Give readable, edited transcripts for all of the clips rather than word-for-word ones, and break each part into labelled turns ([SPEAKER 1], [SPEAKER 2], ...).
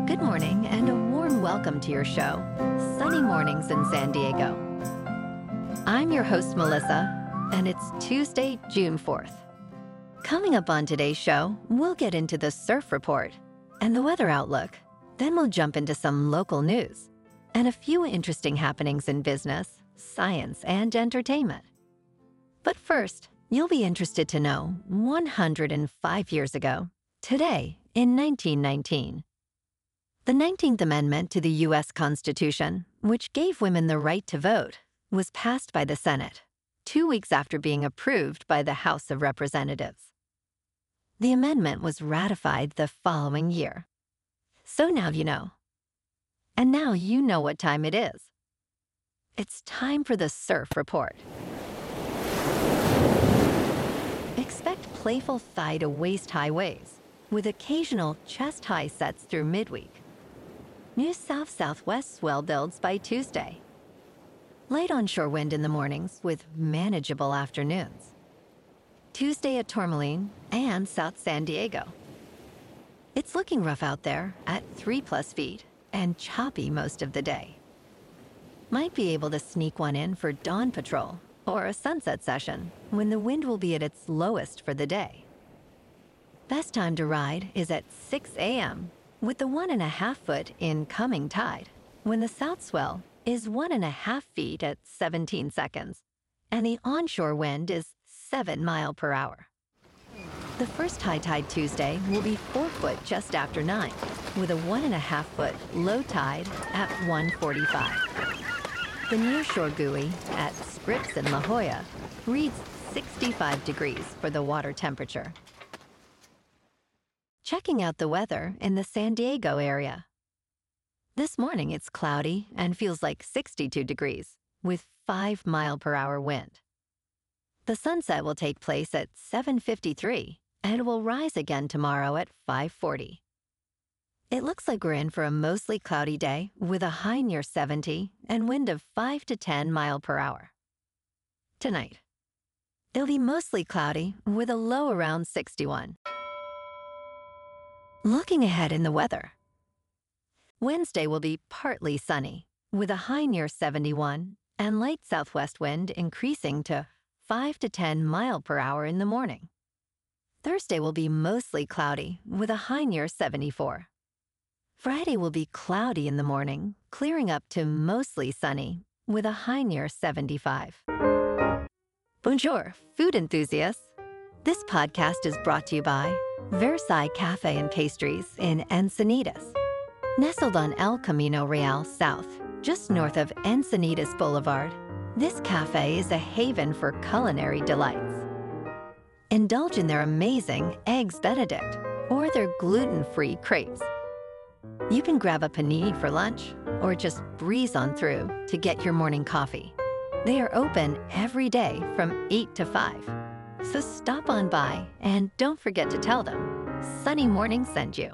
[SPEAKER 1] Good morning and a warm welcome to your show, Sunny Mornings in San Diego. I'm your host, Melissa, and it's Tuesday, June 4th. Coming up on today's show, we'll get into the surf report and the weather outlook. Then we'll jump into some local news and a few interesting happenings in business, science, and entertainment. But first, you'll be interested to know 105 years ago, today in 1919, the 19th Amendment to the U.S. Constitution, which gave women the right to vote, was passed by the Senate 2 weeks after being approved by the House of Representatives. The amendment was ratified the following year. So now you know. And now you know what time it is. It's time for the surf report. Expect playful thigh to waist-high waves, with occasional chest-high sets through midweek. New south-southwest swell builds by Tuesday. Light onshore wind in the mornings with manageable afternoons. Tuesday at Tourmaline and South San Diego. It's looking rough out there at 3+ feet and choppy most of the day. Might be able to sneak one in for dawn patrol or a sunset session when the wind will be at its lowest for the day. Best time to ride is at 6 a.m. with the 1.5 foot incoming tide, when the south swell is 1.5 feet at 17 seconds, and the onshore wind is 7 miles per hour. The first high tide Tuesday will be 4 foot just after 9, with a 1.5 foot low tide at 1:45. The nearshore buoy at Scripps in La Jolla reads 65 degrees for the water temperature. Checking out the weather in the San Diego area. This morning it's cloudy and feels like 62 degrees with 5 mile per hour wind. The sunset will take place at 7:53 and will rise again tomorrow at 5:40. It looks like we're in for a mostly cloudy day with a high near 70 and wind of 5 to 10 mile per hour. Tonight, it'll be mostly cloudy with a low around 61. Looking ahead in the weather. Wednesday will be partly sunny, with a high near 71 and light southwest wind increasing to 5 to 10 mile per hour in the morning. Thursday will be mostly cloudy, with a high near 74. Friday will be cloudy in the morning, clearing up to mostly sunny, with a high near 75. Bonjour, food enthusiasts. This podcast is brought to you by Versailles Cafe and Pastries in Encinitas. Nestled on El Camino Real South, just north of Encinitas Boulevard, this cafe is a haven for culinary delights. Indulge in their amazing Eggs Benedict or their gluten-free crepes. You can grab a panini for lunch or just breeze on through to get your morning coffee. They are open every day from 8 to 5. So stop on by and don't forget to tell them Sunny Morning sent you.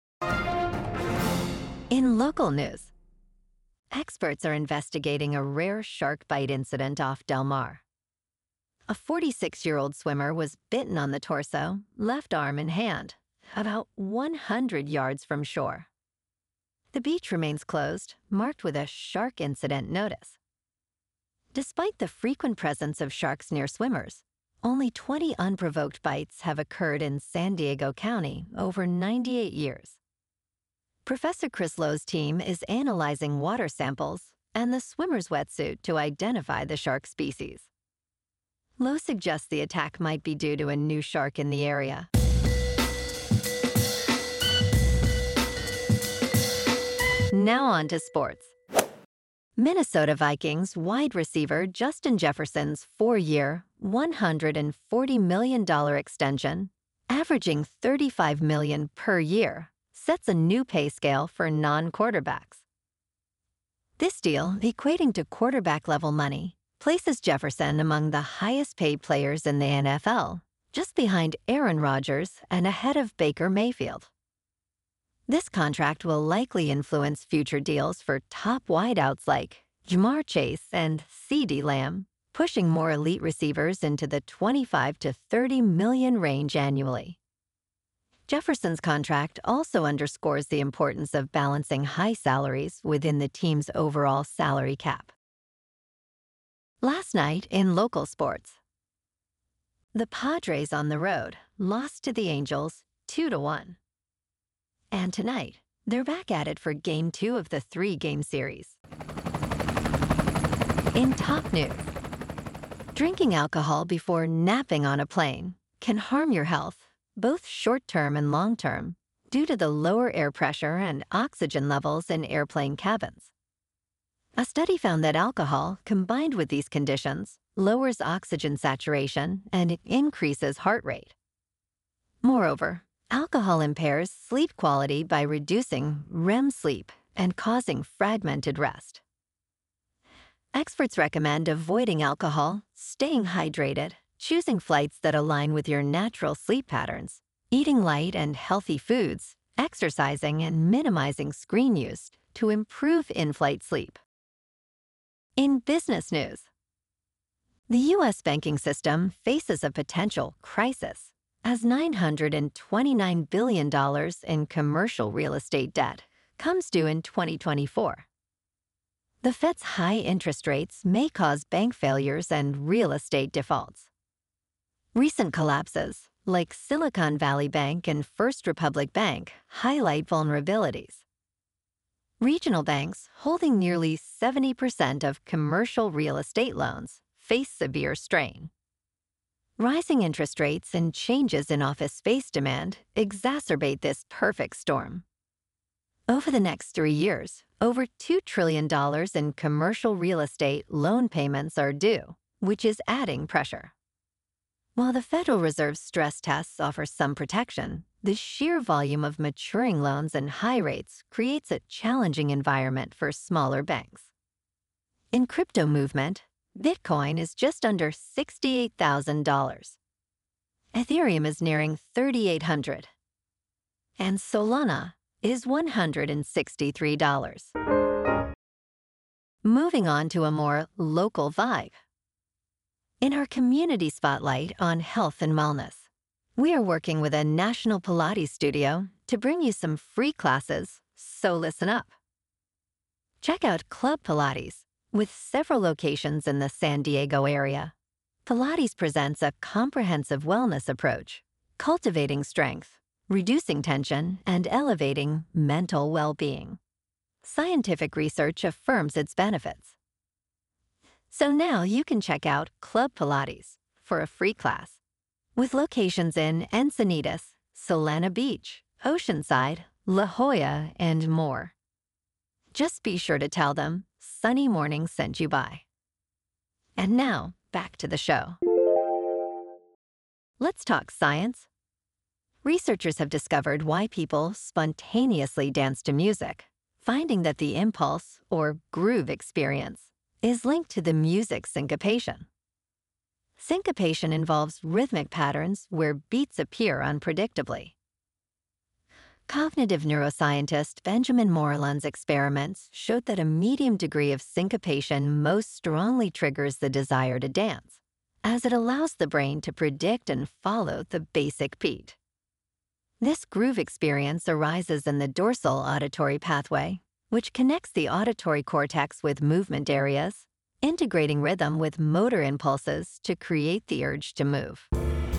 [SPEAKER 1] In local news, experts are investigating a rare shark bite incident off Del Mar. A 46-year-old swimmer was bitten on the torso, left arm and hand, about 100 yards from shore. The beach remains closed, marked with a shark incident notice. Despite the frequent presence of sharks near swimmers, only 20 unprovoked bites have occurred in San Diego County over 98 years. Professor Chris Lowe's team is analyzing water samples and the swimmer's wetsuit to identify the shark species. Lowe suggests the attack might be due to a new shark in the area. Now on to sports. Minnesota Vikings wide receiver Justin Jefferson's 4-year, $140 million extension, averaging $35 million per year, sets a new pay scale for non-quarterbacks. This deal, equating to quarterback-level money, places Jefferson among the highest-paid players in the NFL, just behind Aaron Rodgers and ahead of Baker Mayfield. This contract will likely influence future deals for top wideouts like Jamar Chase and CeeDee Lamb, pushing more elite receivers into the $25 to $30 million range annually. Jefferson's contract also underscores the importance of balancing high salaries within the team's overall salary cap. Last night in local sports, the Padres on the road lost to the Angels 2-1. And tonight, they're back at it for Game 2 of the 3-game series. In top news, drinking alcohol before napping on a plane can harm your health, both short-term and long-term, due to the lower air pressure and oxygen levels in airplane cabins. A study found that alcohol, combined with these conditions, lowers oxygen saturation and increases heart rate. Moreover, alcohol impairs sleep quality by reducing REM sleep and causing fragmented rest. Experts recommend avoiding alcohol, staying hydrated, choosing flights that align with your natural sleep patterns, eating light and healthy foods, exercising, and minimizing screen use to improve in-flight sleep. In business news, the U.S. banking system faces a potential crisis as $929 billion in commercial real estate debt comes due in 2024. The Fed's high interest rates may cause bank failures and real estate defaults. Recent collapses, like Silicon Valley Bank and First Republic Bank, highlight vulnerabilities. Regional banks, holding nearly 70% of commercial real estate loans, face severe strain. Rising interest rates and changes in office space demand exacerbate this perfect storm. Over the next 3 years, over $2 trillion in commercial real estate loan payments are due, which is adding pressure. While the Federal Reserve's stress tests offer some protection, the sheer volume of maturing loans and high rates creates a challenging environment for smaller banks. In crypto movement, Bitcoin is just under $68,000. Ethereum is nearing $3,800. And Solana is $163. Moving on to a more local vibe. In our community spotlight on health and wellness, we are working with a national Pilates studio to bring you some free classes, so listen up. Check out Club Pilates, with several locations in the San Diego area. Pilates presents a comprehensive wellness approach, cultivating strength, reducing tension, and elevating mental well-being. Scientific research affirms its benefits. So now you can check out Club Pilates for a free class, with locations in Encinitas, Solana Beach, Oceanside, La Jolla, and more. Just be sure to tell them Sunny Morning sent you by. And now, back to the show. Let's talk science. Researchers have discovered why people spontaneously dance to music, finding that the impulse, or groove experience, is linked to the music syncopation. Syncopation involves rhythmic patterns where beats appear unpredictably. Cognitive neuroscientist Benjamin Moreland's experiments showed that a medium degree of syncopation most strongly triggers the desire to dance, as it allows the brain to predict and follow the basic beat. This groove experience arises in the dorsal auditory pathway, which connects the auditory cortex with movement areas, integrating rhythm with motor impulses to create the urge to move.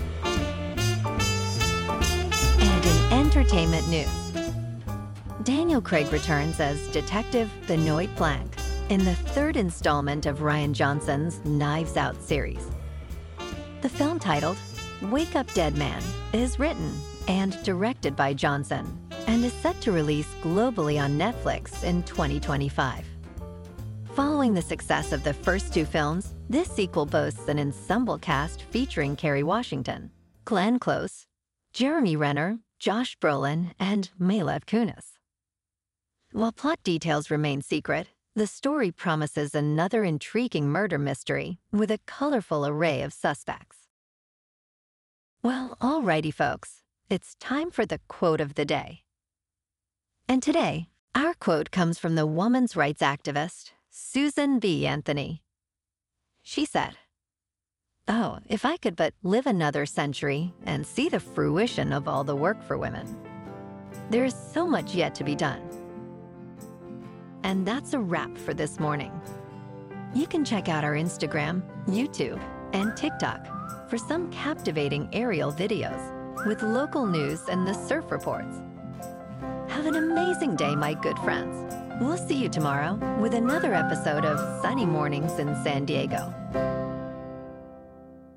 [SPEAKER 1] And in entertainment news, Daniel Craig returns as Detective Benoit Blanc in the third installment of Rian Johnson's Knives Out series. The film, titled Wake Up Dead Man, is written and directed by Johnson and is set to release globally on Netflix in 2025. Following the success of the first two films, this sequel boasts an ensemble cast featuring Kerry Washington, Glenn Close, Jeremy Renner, Josh Brolin, and Mila Kunis. While plot details remain secret, the story promises another intriguing murder mystery with a colorful array of suspects. Well, alrighty, folks. It's time for the quote of the day. And today, our quote comes from the women's rights activist, Susan B. Anthony. She said, Oh, if I could but live another century and see the fruition of all the work for women. There is so much yet to be done. And that's a wrap for this morning. You can check out our Instagram, YouTube, and TikTok for some captivating aerial videos with local news and the surf reports. Have an amazing day, my good friends. We'll see you tomorrow with another episode of Sunny Mornings in San Diego.